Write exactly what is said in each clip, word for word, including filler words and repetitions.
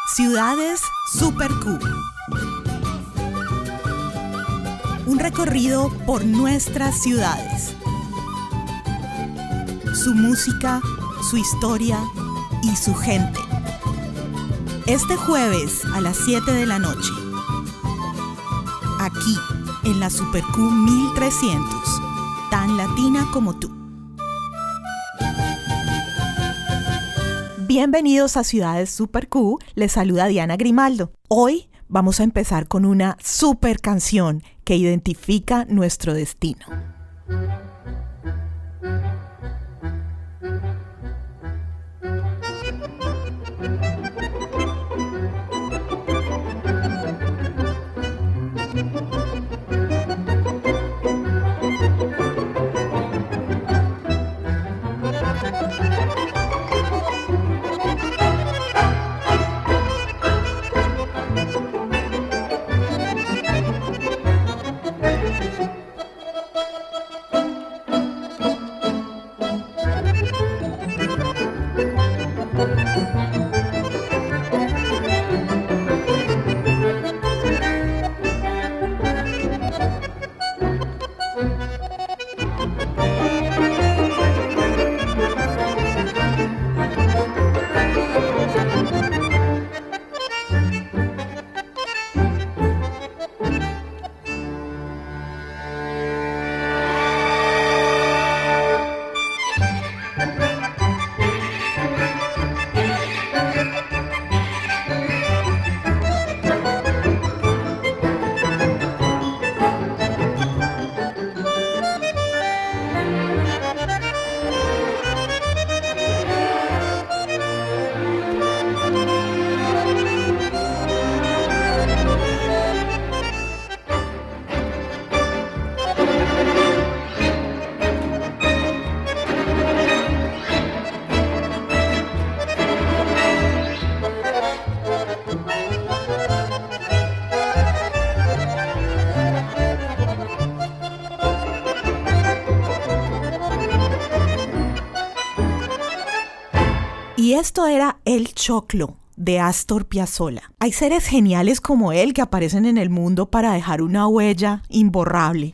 Ciudades Super Q. Un recorrido por nuestras ciudades. Su música, su historia y su gente. Este jueves a las siete de la noche. Aquí, en la Super Q mil trescientos. Tan latina como tú. Bienvenidos a Ciudades Super Q, les saluda Diana Grimaldo. Hoy vamos a empezar con una super canción que identifica nuestro destino. Y esto era El Choclo, de Astor Piazzolla. Hay seres geniales como él que aparecen en el mundo para dejar una huella imborrable.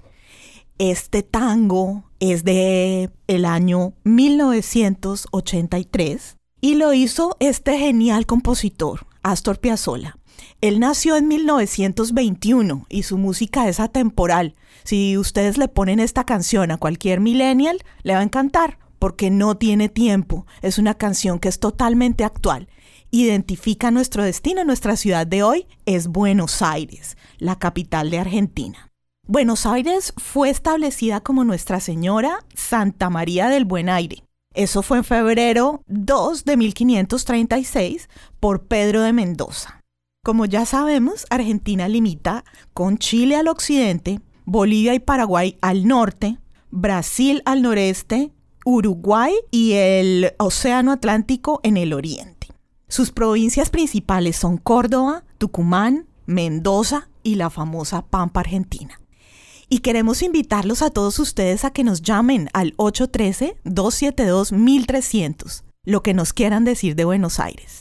Este tango es de el año mil novecientos ochenta y tres y lo hizo este genial compositor, Astor Piazzolla. Él nació en mil novecientos veintiuno y su música es atemporal. Si ustedes le ponen esta canción a cualquier millennial, le va a encantar. Porque no tiene tiempo. Es una canción que es totalmente actual. Identifica nuestro destino. Nuestra ciudad de hoy es Buenos Aires, la capital de Argentina. Buenos Aires fue establecida como Nuestra Señora Santa María del Buen Aire. Eso fue en febrero dos de mil quinientos treinta y seis por Pedro de Mendoza. Como ya sabemos, Argentina limita con Chile al occidente, Bolivia y Paraguay al norte, Brasil al noreste, Uruguay y el Océano Atlántico en el oriente. Sus provincias principales son Córdoba, Tucumán, Mendoza y la famosa Pampa Argentina. Y queremos invitarlos a todos ustedes a que nos llamen al ocho uno tres, dos siete dos, mil trescientos, lo que nos quieran decir de Buenos Aires.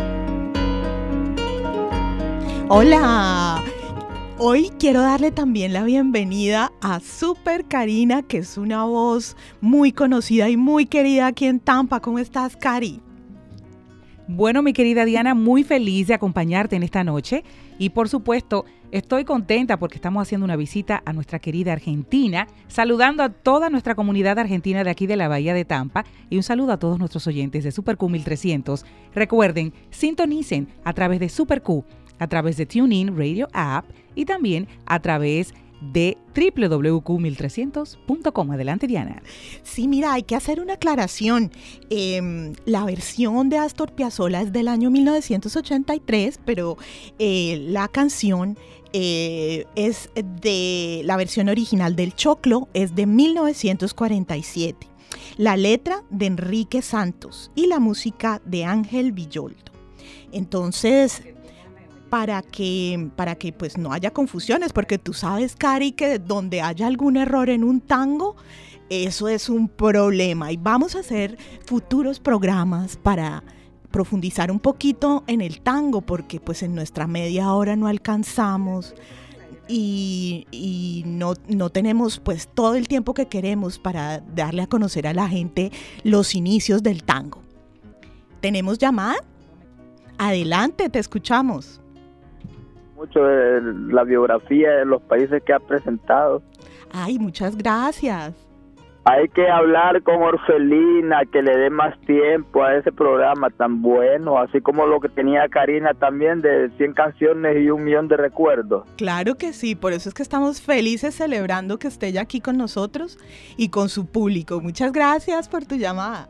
¡Hola! Hoy quiero darle también la bienvenida a Super Karina, que es una voz muy conocida y muy querida aquí en Tampa. ¿Cómo estás, Cari? Bueno, mi querida Diana, muy feliz de acompañarte en esta noche y por supuesto estoy contenta porque estamos haciendo una visita a nuestra querida Argentina, saludando a toda nuestra comunidad argentina de aquí de la Bahía de Tampa y un saludo a todos nuestros oyentes de Super Q mil trescientos. Recuerden, sintonicen a través de Super Q, a través de TuneIn Radio App y también a través de doble u doble u doble u punto q mil trescientos punto com. Adelante, Diana. Sí, mira, hay que hacer una aclaración. Eh, la versión de Astor Piazzolla es del año mil novecientos ochenta y tres, pero eh, la canción eh, es de la versión original del Choclo, es de mil novecientos cuarenta y siete. La letra de Enrique Santos y la música de Ángel Villoldo. Entonces, para que, para que pues no haya confusiones, porque tú sabes, Cari, que donde haya algún error en un tango, eso es un problema. Y vamos a hacer futuros programas para profundizar un poquito en el tango, porque pues en nuestra media hora no alcanzamos y, y no, no tenemos pues todo el tiempo que queremos para darle a conocer a la gente los inicios del tango. ¿Tenemos llamada? Adelante, te escuchamos. Mucho de la biografía de los países que ha presentado. Ay, muchas gracias. Hay que hablar con Orfelina, que le dé más tiempo a ese programa tan bueno, así como lo que tenía Karina también, de cien canciones y un millón de recuerdos. Claro que sí, por eso es que estamos felices celebrando que esté ella aquí con nosotros y con su público. Muchas gracias por tu llamada.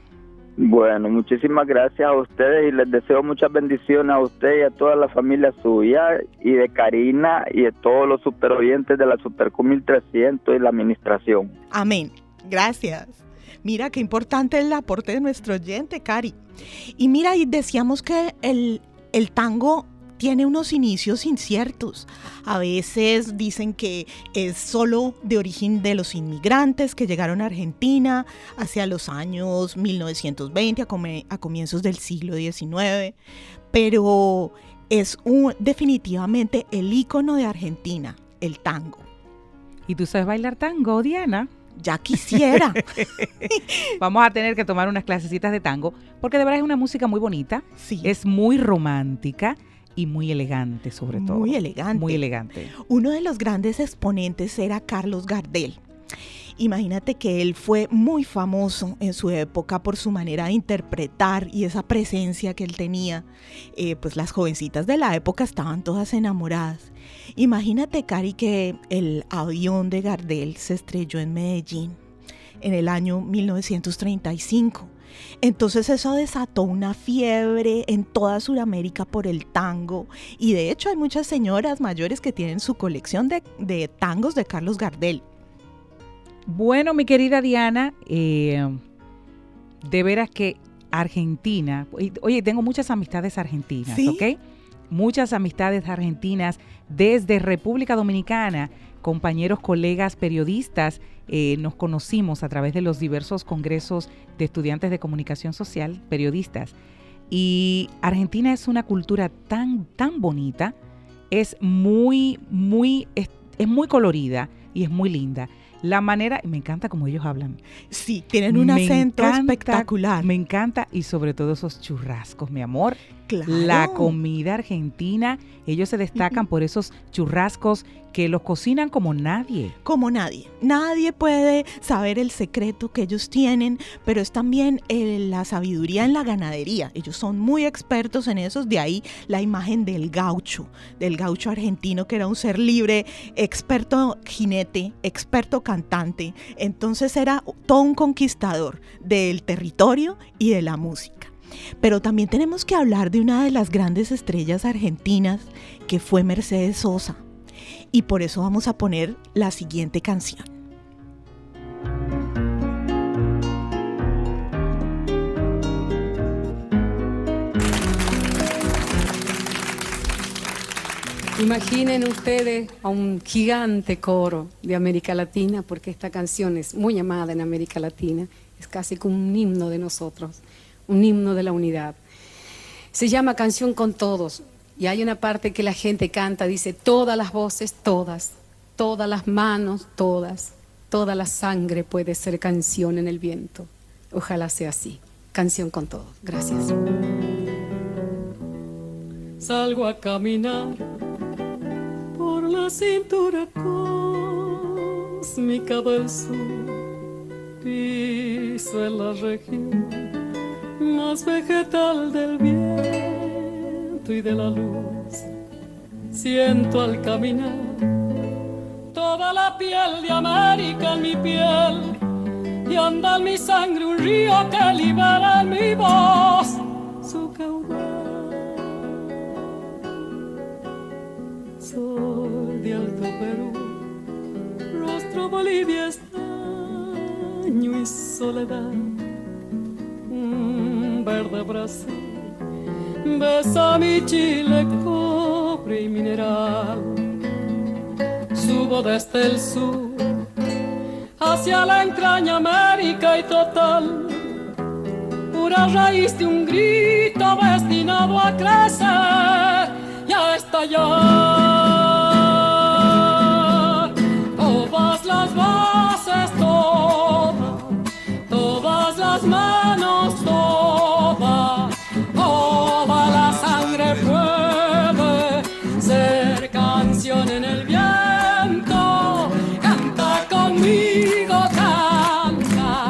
Bueno, muchísimas gracias a ustedes y les deseo muchas bendiciones a usted y a toda la familia suya y de Karina y de todos los super oyentes de la Superq mil trescientos y la administración. Amén. Gracias. Mira qué importante es el aporte de nuestro oyente, Cari. Y mira, y decíamos que el, el tango tiene unos inicios inciertos. A veces dicen que es solo de origen de los inmigrantes que llegaron a Argentina hacia los años mil novecientos veinte, a, come, a comienzos del siglo diecinueve, pero es un, definitivamente el ícono de Argentina, el tango. ¿Y tú sabes bailar tango, Diana? Ya quisiera. Vamos a tener que tomar unas clasecitas de tango, porque de verdad es una música muy bonita, sí. Es muy romántica y muy elegante sobre todo. Muy elegante. Muy elegante. Uno de los grandes exponentes era Carlos Gardel. Imagínate que él fue muy famoso en su época por su manera de interpretar y esa presencia que él tenía. Eh, pues las jovencitas de la época estaban todas enamoradas. Imagínate, Cari, que el avión de Gardel se estrelló en Medellín en el año mil novecientos treinta y cinco. Entonces eso desató una fiebre en toda Sudamérica por el tango y de hecho hay muchas señoras mayores que tienen su colección de, de tangos de Carlos Gardel. Bueno, mi querida Diana, eh, de veras que Argentina, oye, tengo muchas amistades argentinas, ¿sí? ¿Ok? Muchas amistades argentinas desde República Dominicana, compañeros, colegas, periodistas, eh, nos conocimos a través de los diversos congresos de estudiantes de comunicación social, periodistas. Y Argentina es una cultura tan, tan bonita, es muy, muy, es, es muy colorida y es muy linda. La manera, me encanta cómo ellos hablan. Sí, tienen un me acento encanta, espectacular. Me encanta y sobre todo esos churrascos, mi amor. Claro. La comida argentina, ellos se destacan por esos churrascos que los cocinan como nadie. Como nadie. Nadie puede saber el secreto que ellos tienen, pero es también eh, la sabiduría en la ganadería. Ellos son muy expertos en eso, de ahí la imagen del gaucho, del gaucho argentino que era un ser libre, experto jinete, experto cantante. Entonces era todo un conquistador del territorio y de la música. Pero también tenemos que hablar de una de las grandes estrellas argentinas que fue Mercedes Sosa. Y por eso vamos a poner la siguiente canción. Imaginen ustedes a un gigante coro de América Latina, porque esta canción es muy amada en América Latina, es casi como un himno de nosotros, un himno de la unidad. Se llama Canción con Todos y hay una parte que la gente canta, dice todas las voces, todas, todas las manos, todas, toda la sangre puede ser canción en el viento. Ojalá sea así. Canción con Todos. Gracias. Salgo a caminar por la cintura cósmica del sur, piso en la región más vegetal del viento y de la luz. Siento al caminar toda la piel de América en mi piel y anda en mi sangre un río que libera en mi voz su caudal. Sol de Alto Perú, rostro Bolivia, estaño y soledad, verde Brasil, besa mi Chile, cobre y mineral. Subo desde el sur hacia la entraña América y total, pura raíz de un grito destinado a crecer y a estallar. Todas las voces, todas, todas las manos, todas, toda la sangre puede ser canción en el viento. Canta conmigo, canta,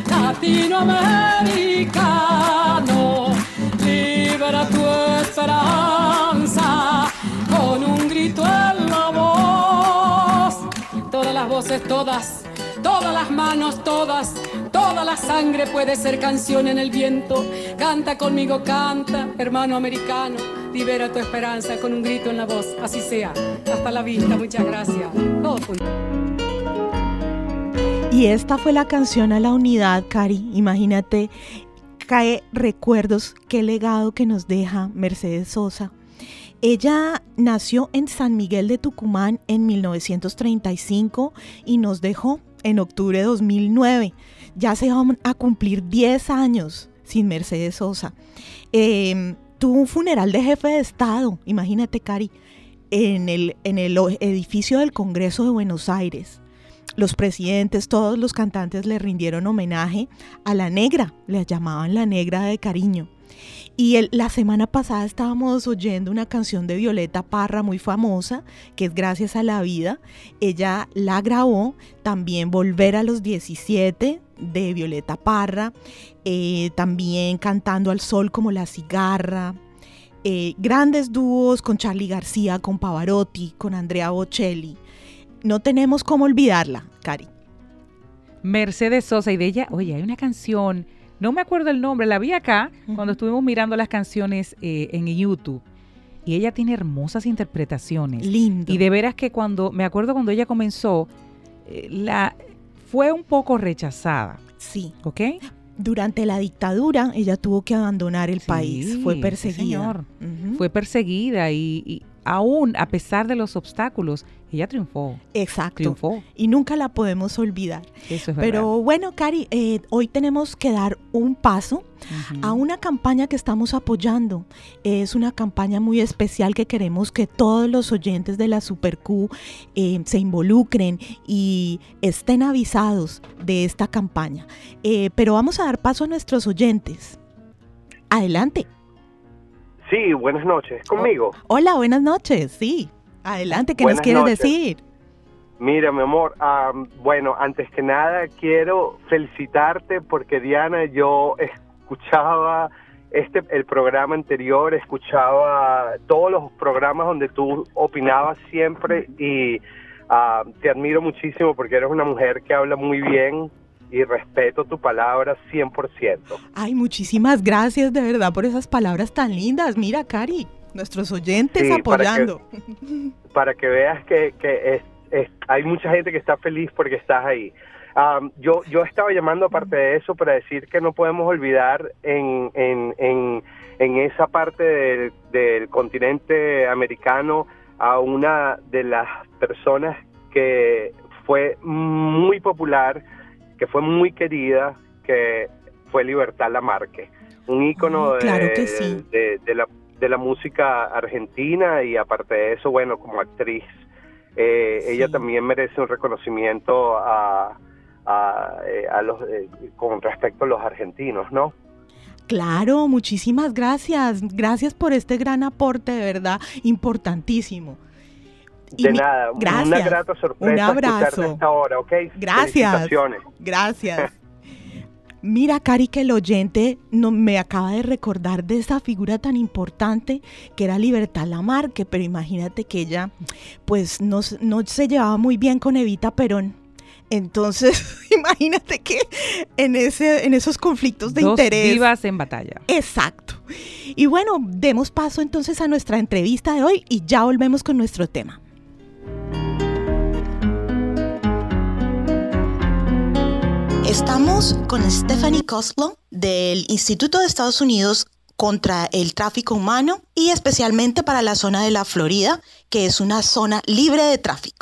latinoamericano, libera tu esperanza con un grito en la voz. Todas las voces, todas, todas las manos, todas, toda la sangre puede ser canción en el viento. Canta conmigo, canta, hermano americano, libera tu esperanza con un grito en la voz. Así sea. Hasta la vista, muchas gracias. Todos juntos. Y esta fue la canción a la unidad, Cari. Imagínate, cae recuerdos, qué legado que nos deja Mercedes Sosa. Ella nació en San Miguel de Tucumán en mil novecientos treinta y cinco y nos dejó en octubre de dos mil nueve. Ya se van a cumplir diez años sin Mercedes Sosa. Eh, tuvo un funeral de jefe de Estado, imagínate, Cari, en el, en el edificio del Congreso de Buenos Aires. Los presidentes, todos los cantantes le rindieron homenaje a la negra, le llamaban la negra de cariño. Y el, la semana pasada estábamos oyendo una canción de Violeta Parra muy famosa, que es Gracias a la Vida. Ella la grabó, también Volver a los diecisiete de Violeta Parra, eh, también Cantando al Sol como La Cigarra, eh, grandes dúos con Charly García, con Pavarotti, con Andrea Bocelli. No tenemos cómo olvidarla, Cari. Mercedes Sosa, y de ella, oye, hay una canción, no me acuerdo el nombre, la vi acá uh-huh. cuando estuvimos mirando las canciones eh, en YouTube, y ella tiene hermosas interpretaciones. Lindo. Y de veras que cuando, me acuerdo cuando ella comenzó, eh, la fue un poco rechazada. Sí. ¿Ok? Durante la dictadura, ella tuvo que abandonar el sí, país, fue perseguida. Sí, señor. Uh-huh. Fue perseguida y, y aún a pesar de los obstáculos, ella triunfó. Exacto. Triunfó. Y nunca la podemos olvidar. Eso es Pero verdad. bueno, Cari, eh, hoy tenemos que dar un paso uh-huh. a una campaña que estamos apoyando. Es una campaña muy especial que queremos que todos los oyentes de la Super Q eh, se involucren y estén avisados de esta campaña. Eh, pero vamos a dar paso a nuestros oyentes. Adelante. Sí, buenas noches. ¿Conmigo? Oh, hola, buenas noches. Sí, adelante. ¿Qué buenas nos quieres noches. decir? Mira, mi amor, um, bueno, antes que nada quiero felicitarte porque, Diana, yo escuchaba este el programa anterior, escuchaba todos los programas donde tú opinabas siempre y uh, te admiro muchísimo porque eres una mujer que habla muy bien y respeto tu palabra cien por ciento. Ay, muchísimas gracias de verdad por esas palabras tan lindas. Mira, Cari, nuestros oyentes sí, apoyando. Para que, para que veas que, que es, es, hay mucha gente que está feliz porque estás ahí. Um, yo, yo estaba llamando aparte de eso para decir que no podemos olvidar en, en, en, en esa parte del, del continente americano a una de las personas que fue muy popular, que fue muy querida, que fue Libertad Lamarque, un ícono oh, claro de, sí. de, de, la, de la música argentina y aparte de eso, bueno, como actriz, eh, sí. ella también merece un reconocimiento a, a, a los, eh, con respecto a los argentinos, ¿no? Claro, muchísimas gracias, gracias por este gran aporte, de verdad, importantísimo. De y nada, gracias. Una grata sorpresa. Un abrazo. Escucharte esta hora, ¿ok? Gracias. Gracias. Mira, Cari, que el oyente no, me acaba de recordar de esa figura tan importante que era Libertad Lamarque, pero imagínate que ella, pues, no, no se llevaba muy bien con Evita Perón. Entonces, imagínate que en ese, en esos conflictos de Dos interés. Dos divas en batalla. Exacto. Y bueno, demos paso entonces a nuestra entrevista de hoy y ya volvemos con nuestro tema. Estamos con Stephanie Koslow del Instituto de Estados Unidos contra el Tráfico Humano y especialmente para la zona de la Florida, que es una zona libre de tráfico.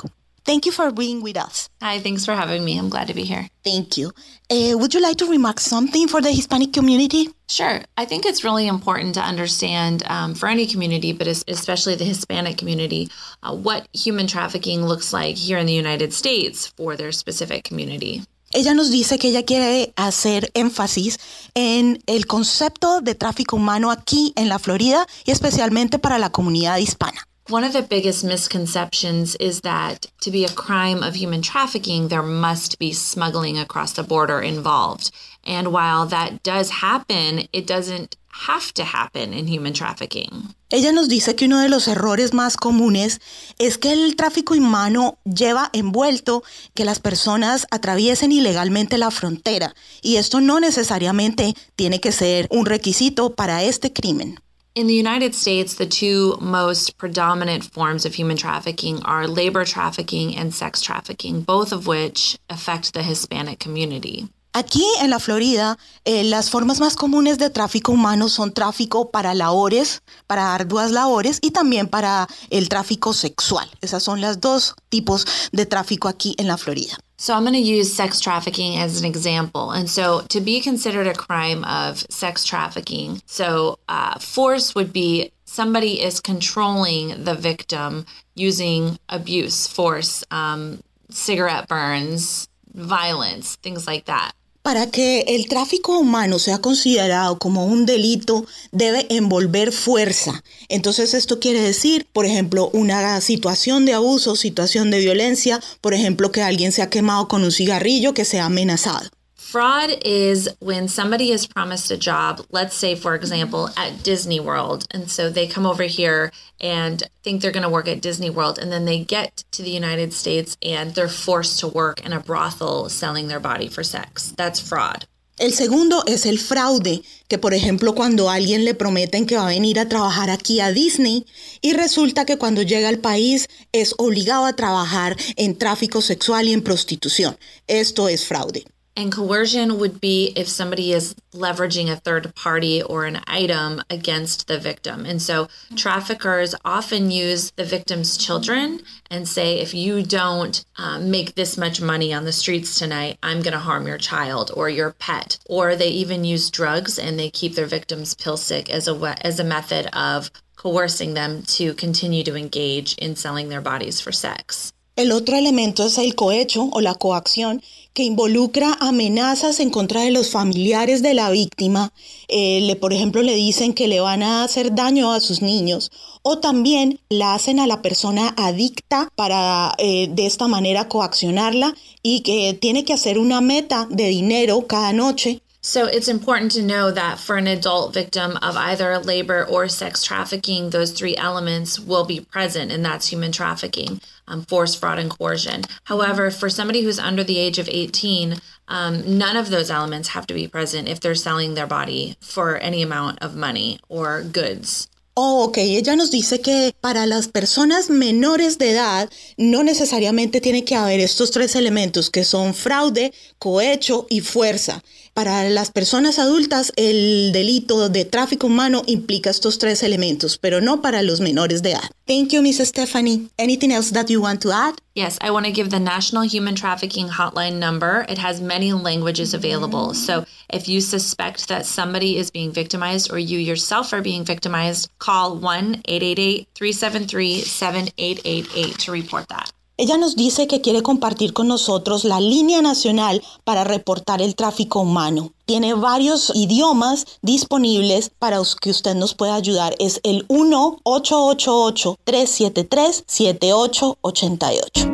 Thank you for being with us. Hi, thanks for having me. I'm glad to be here. Thank you. Uh, would you like to remark something for the Hispanic community? Sure. I think it's really important to understand um, for any community, but especially the Hispanic community, uh, what human trafficking looks like here in the United States for their specific community. Ella nos dice que ella quiere hacer énfasis en el concepto de tráfico humano aquí en la Florida y especialmente para la comunidad hispana. One of the biggest misconceptions is that to be a crime of human trafficking, there must be smuggling across the border involved. And while that does happen, it doesn't have to happen in human trafficking. Ella nos dice que uno de los errores más comunes es que el tráfico humano lleva envuelto que las personas atraviesen ilegalmente la frontera, y esto no necesariamente tiene que ser un requisito para este crimen. In the United States, the two most predominant forms of human trafficking are labor trafficking and sex trafficking, both of which affect the Hispanic community. Aquí en la Florida, eh, las formas más comunes de tráfico humano son tráfico para labores, para arduas labores y también para el tráfico sexual. Esas son las dos tipos de tráfico aquí en la Florida. So I'm going to use sex trafficking as an example. And so to be considered a crime of sex trafficking, so uh, force would be somebody is controlling the victim using abuse, force, um, cigarette burns, violence, things like that. Para que el tráfico humano sea considerado como un delito, debe envolver fuerza. Entonces esto quiere decir, por ejemplo, una situación de abuso, situación de violencia, por ejemplo, que alguien se ha quemado con un cigarrillo, que sea amenazado. Fraud is when somebody is promised a job, let's say, for example, at Disney World. And so they come over here and think they're going to work at Disney World. And then they get to the United States and they're forced to work in a brothel selling their body for sex. That's fraud. El segundo es el fraude, que por ejemplo cuando a alguien le prometen que va a venir a trabajar aquí a Disney y resulta que cuando llega al país es obligado a trabajar en tráfico sexual y en prostitución. Esto es fraude. And coercion would be if somebody is leveraging a third party or an item against the victim. And so traffickers often use the victim's children and say, if you don't um, make this much money on the streets tonight, I'm going to harm your child or your pet. Or they even use drugs and they keep their victims pill sick as a, as a method of coercing them to continue to engage in selling their bodies for sex. El otro elemento es el cohecho o la coacción, que involucra amenazas en contra de los familiares de la víctima. Eh, le, por ejemplo, le dicen que le van a hacer daño a sus niños, o también la hacen a la persona adicta para eh, de esta manera coaccionarla y que tiene que hacer una meta de dinero cada noche. So it's important to know that for an adult victim of either labor or sex trafficking, those three elements will be present, and that's human trafficking, um, force, fraud, and coercion. However, for somebody who's under the age of eighteen, um, none of those elements have to be present if they're selling their body for any amount of money or goods. Oh, ok. Ella nos dice que para las personas menores de edad no necesariamente tiene que haber estos tres elementos que son fraude, cohecho y fuerza. Para las personas adultas el delito de tráfico humano implica estos tres elementos, pero no para los menores de edad. Thank you, Miss Stephanie. Anything else that you want to add? Yes, I want to give the National Human Trafficking Hotline number. It has many languages available. So if you suspect that somebody is being victimized or you yourself are being victimized, call one eight eight eight, three seven three, seven eight eight eight to report that. Ella nos dice que quiere compartir con nosotros la línea nacional para reportar el tráfico humano. Tiene varios idiomas disponibles para que usted nos pueda ayudar. Es el uno ocho ocho ocho, tres siete tres, siete ocho ocho ocho.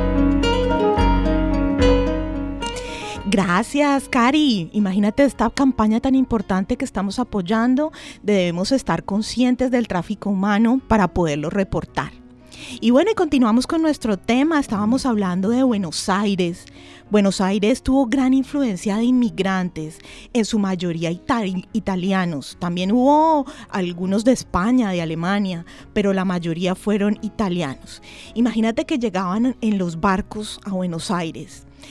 Gracias, Cari. Imagínate esta campaña tan importante que estamos apoyando. Debemos estar conscientes del tráfico humano para poderlo reportar. Y bueno, y continuamos con nuestro tema. Estábamos hablando de Buenos Aires. Buenos Aires tuvo gran influencia de inmigrantes, en su mayoría itali- italianos. También hubo algunos de España, de Alemania, pero la mayoría fueron italianos. Imagínate que llegaban en los barcos a Buenos Aires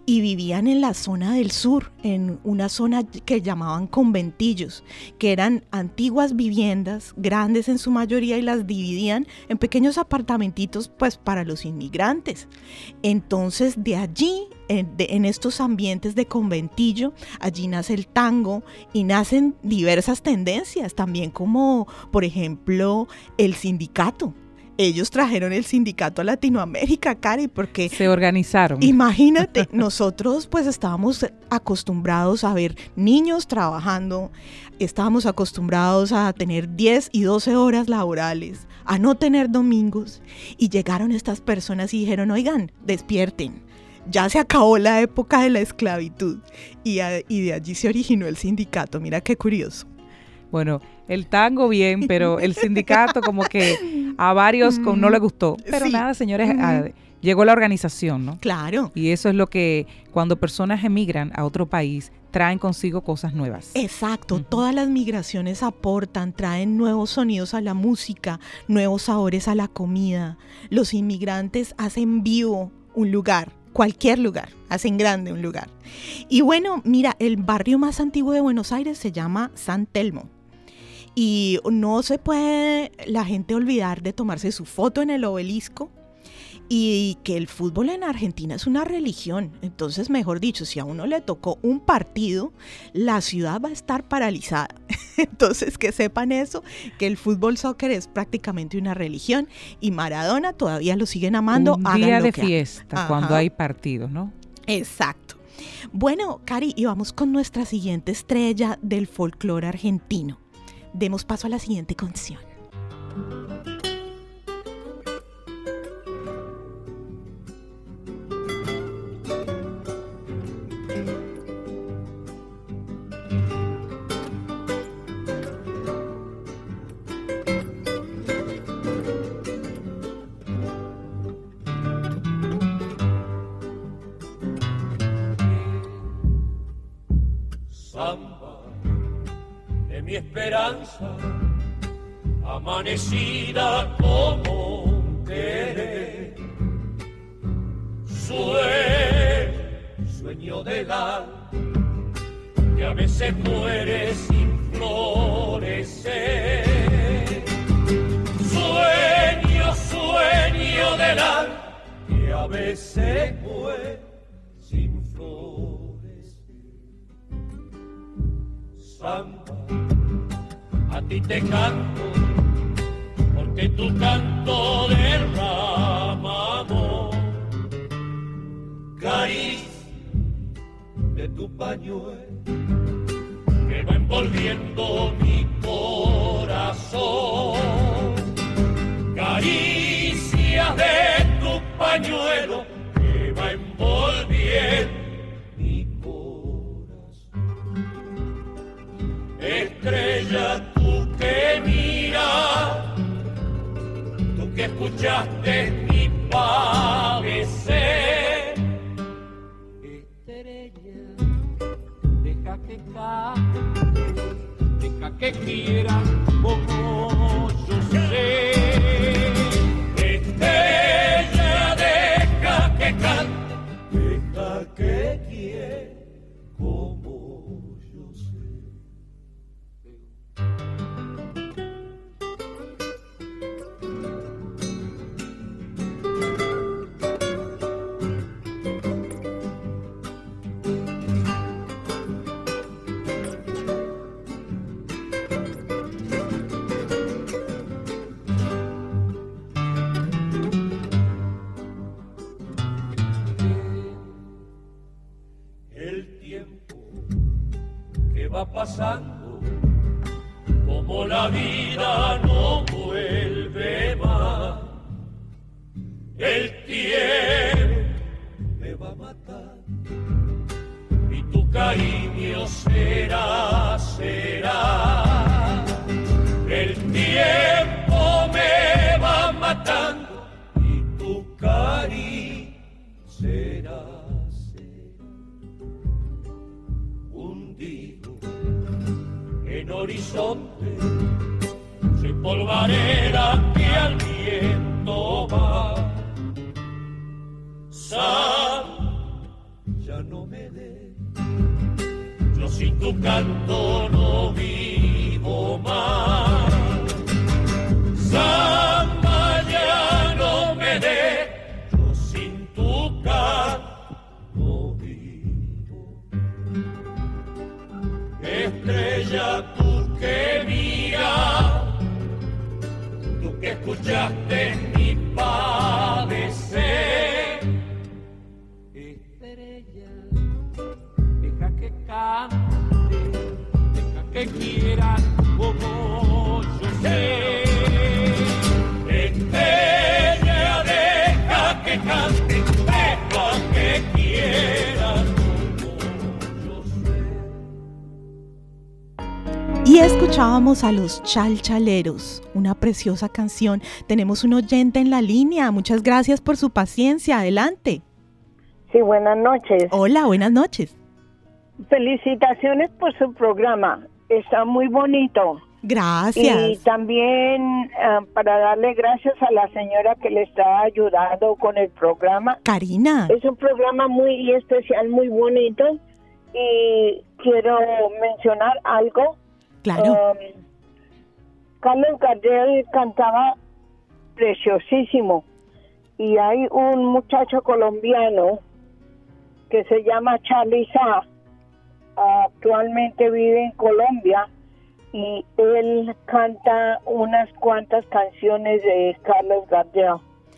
y vivían en la zona del sur, en una zona que llamaban conventillos, que eran antiguas viviendas, grandes en su mayoría, y las dividían en pequeños apartamentitos pues para los inmigrantes. Entonces de allí, en, de, en estos ambientes de conventillo, allí nace el tango y nacen diversas tendencias, también como por ejemplo el sindicato. Ellos trajeron el sindicato a Latinoamérica, Cari, porque se organizaron. Imagínate, nosotros pues estábamos acostumbrados a ver niños trabajando, estábamos acostumbrados a tener diez y doce horas laborales, a no tener domingos, y llegaron estas personas y dijeron, oigan, despierten, ya se acabó la época de la esclavitud, y, a, y de allí se originó el sindicato. Mira qué curioso. Bueno, el tango bien, pero el sindicato como que a varios con, no le gustó. Pero sí. Nada, señores, uh-huh. a, llegó la organización, ¿no? Claro. Y eso es lo que cuando personas emigran a otro país traen consigo cosas nuevas. Exacto, uh-huh. Todas las migraciones aportan, traen nuevos sonidos a la música, nuevos sabores a la comida. Los inmigrantes hacen vivo un lugar. Cualquier lugar, hacen grande un lugar. Y bueno, mira, el barrio más antiguo de Buenos Aires se llama San Telmo. Y no se puede la gente olvidar de tomarse su foto en el obelisco, y que el fútbol en Argentina es una religión. Entonces, mejor dicho, si a uno le tocó un partido, la ciudad va a estar paralizada. Entonces, que sepan eso, que el fútbol soccer es prácticamente una religión, y Maradona todavía lo siguen amando. Un día de fiesta cuando hay partidos, ¿no? Exacto. Bueno, Cari, y vamos con nuestra siguiente estrella del folclore argentino. Demos paso a la siguiente canción. Samba de mi esperanza, amanecida como un querer, sueño, sueño del alma, que a veces muere sin florecer. Sueño, sueño del alma, que a veces muere sin florecer. Samba, a ti te canto, porque tu canto derrama amor. Caricia de tu pañuelo, que va envolviendo mi corazón. Caricia de tu pañuelo, que va envolviendo mi corazón. Estrella, tú que miras, tú que escuchaste mi padecer. Estrella, deja que cante, deja que quiera como yo sé. Estrella, deja que cante, deja que quiera como yo sé. Va pasando, como la vida no vuelve más. El tiempo me va a matar y tu cariño será, será. El tiempo me va matando y tu cariño será. En horizonte, sin polvareda que al viento va. Sal, ya tu canto no vivo más. Samba ya no me dejo sin tu canto vivo. Estrella tú que mira, tú que escuchaste mi padecer. Estrella, deja que cante, deja que quiera como yo sé. Estrella, deja que cante, deja que quiera como yo sé. Y escuchábamos a los Chalchaleros, una preciosa canción. Tenemos un oyente en la línea. Muchas gracias por su paciencia. Adelante. Sí, buenas noches. Hola, buenas noches. Felicitaciones por su programa. Está muy bonito. Gracias. Y también uh, para darle gracias a la señora que le está ayudando con el programa. Karina. Es un programa muy especial, muy bonito. Y quiero mencionar algo. Claro. Um, Carlos Gardel cantaba preciosísimo. Y hay un muchacho colombiano que se llama Charly Sa. Actualmente vive en Colombia y él canta unas cuantas canciones de Carlos Gardel.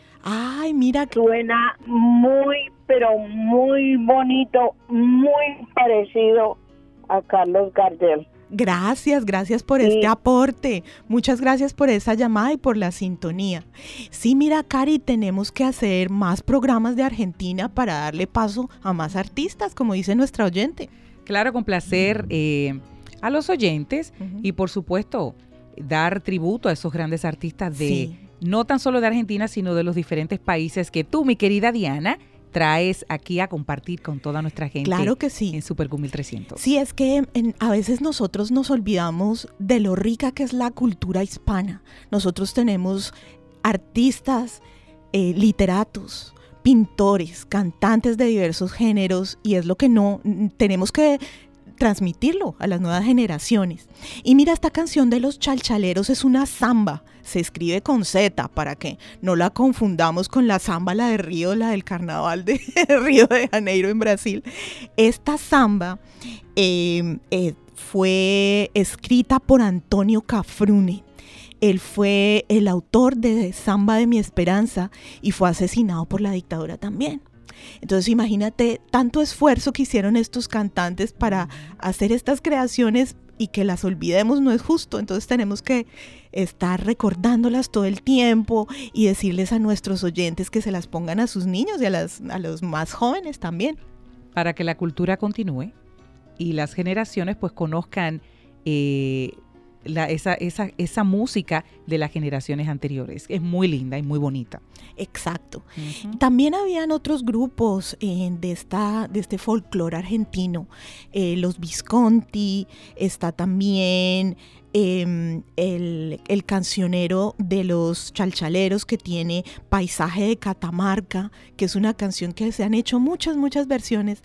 Ay, mira. Suena muy, pero muy bonito, muy parecido a Carlos Gardel. Gracias, gracias por sí. este aporte. Muchas gracias por esa llamada y por la sintonía. Sí, mira, Cari, tenemos que hacer más programas de Argentina para darle paso a más artistas, como dice nuestra oyente. Claro, complacer eh, a los oyentes uh-huh. y, por supuesto, dar tributo a esos grandes artistas de sí. no tan solo de Argentina, sino de los diferentes países que tú, mi querida Diana, traes aquí a compartir con toda nuestra gente. Claro que sí. En Super Q mil trescientos. Sí, es que en, a veces nosotros nos olvidamos de lo rica que es la cultura hispana. Nosotros tenemos artistas, eh, literatos, pintores, cantantes de diversos géneros, y es lo que no tenemos que transmitirlo a las nuevas generaciones. Y mira, esta canción de los Chalchaleros es una samba, se escribe con Z para que no la confundamos con la samba, la de Río, la del carnaval de Río de Janeiro en Brasil. Esta samba eh, eh, fue escrita por Antonio Cafrune. Él fue el autor de Samba de mi Esperanza y fue asesinado por la dictadura también. Entonces imagínate tanto esfuerzo que hicieron estos cantantes para hacer estas creaciones y que las olvidemos no es justo. Entonces tenemos que estar recordándolas todo el tiempo y decirles a nuestros oyentes que se las pongan a sus niños y a, las, a los más jóvenes también. Para que la cultura continúe y las generaciones pues conozcan eh, La, esa, esa, esa música de las generaciones anteriores. Es muy linda y muy bonita. Exacto. Uh-huh. También habían otros grupos eh, de, esta, de este folclore argentino. Eh, los Visconti, está también eh, el, el cancionero de los Chalchaleros que tiene Paisaje de Catamarca, que es una canción que se han hecho muchas, muchas versiones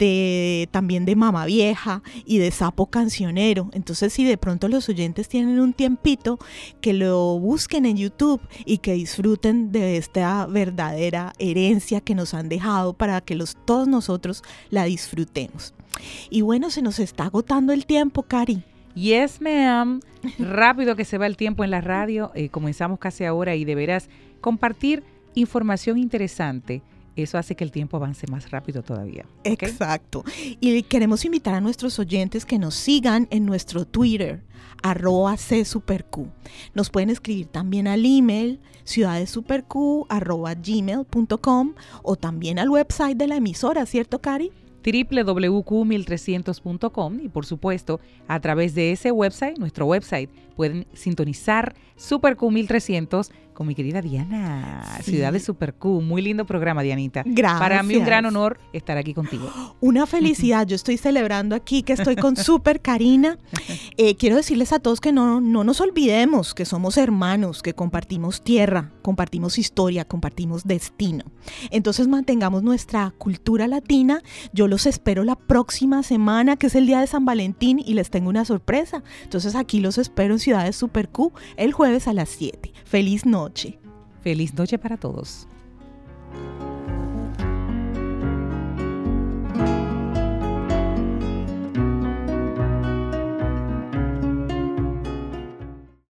de también de Mama Vieja y de Sapo Cancionero. Entonces, si de pronto los oyentes tienen un tiempito, que lo busquen en YouTube y que disfruten de esta verdadera herencia que nos han dejado para que los, todos nosotros la disfrutemos. Y bueno, se nos está agotando el tiempo, Cari. Yes, ma'am. Rápido que se va el tiempo en la radio. Eh, comenzamos casi ahora y de veras compartir información interesante. Eso hace que el tiempo avance más rápido todavía. ¿Okay? Exacto. Y queremos invitar a nuestros oyentes que nos sigan en nuestro Twitter, arroba csuperq. Nos pueden escribir también al email ciudadessuperq arroba gmail punto com o también al website de la emisora, ¿cierto, Cari? doble u doble u doble u punto q mil trescientos punto com y por supuesto a través de ese website, nuestro website, pueden sintonizar Super Q mil trescientos con mi querida Diana, Sí. Ciudad de Super Q. Muy lindo programa, Dianita. Gracias. Para mí un gran honor estar aquí contigo. Una felicidad, yo estoy celebrando aquí que estoy con Super Karina. Eh, quiero decirles a todos que no, no nos olvidemos que somos hermanos, que compartimos tierra, compartimos historia, compartimos destino. Entonces mantengamos nuestra cultura latina. Yo los espero la próxima semana, que es el día de San Valentín, y les tengo una sorpresa. Entonces aquí los espero en Ciudad de Super Q el jueves a las siete. Feliz noche. Feliz noche para todos.